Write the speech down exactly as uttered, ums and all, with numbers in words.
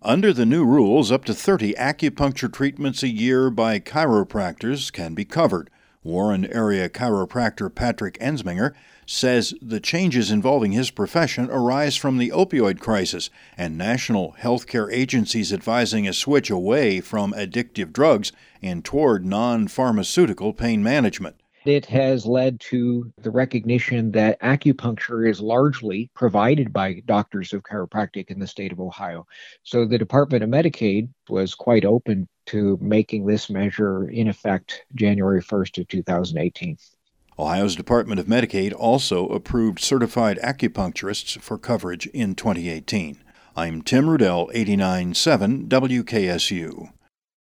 Under the new rules, up to thirty acupuncture treatments a year by chiropractors can be covered. Warren area chiropractor Patrick Ensminger says the changes involving his profession arise from the opioid crisis and national healthcare agencies advising a switch away from addictive drugs and toward non-pharmaceutical pain management. It has led to the recognition that acupuncture is largely provided by doctors of chiropractic in the state of Ohio. So the Department of Medicaid was quite open to making this measure in effect January first of two thousand eighteen. Ohio's Department of Medicaid also approved certified acupuncturists for coverage in twenty eighteen. I'm Tim Rudell, eighty-nine point seven W K S U.